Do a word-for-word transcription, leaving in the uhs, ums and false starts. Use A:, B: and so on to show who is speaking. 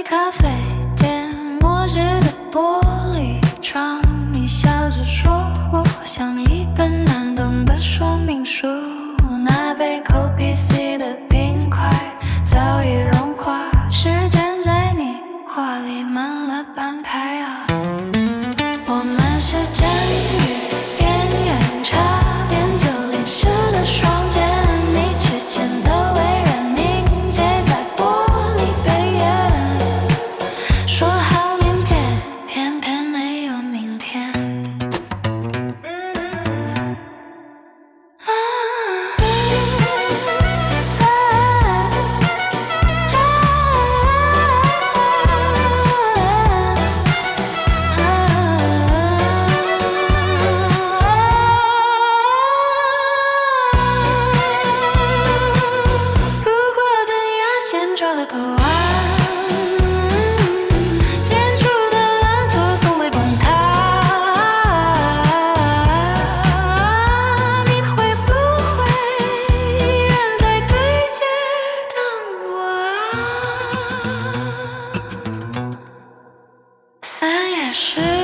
A: 咖啡店，磨制的玻璃窗，你笑着说我像一本难懂的说明书，那杯 Cold-P-C 的冰块早已融化，时间在你话里慢了半拍啊。我们是真与演员，差点就淋湿了双肩，你指尖的微热凝结在玻璃边缘，说好明天，偏偏没有明天。啊如果灯压线转了个弯，建筑的烂头从未崩塌，你会不会依然在对街等我啊？三也是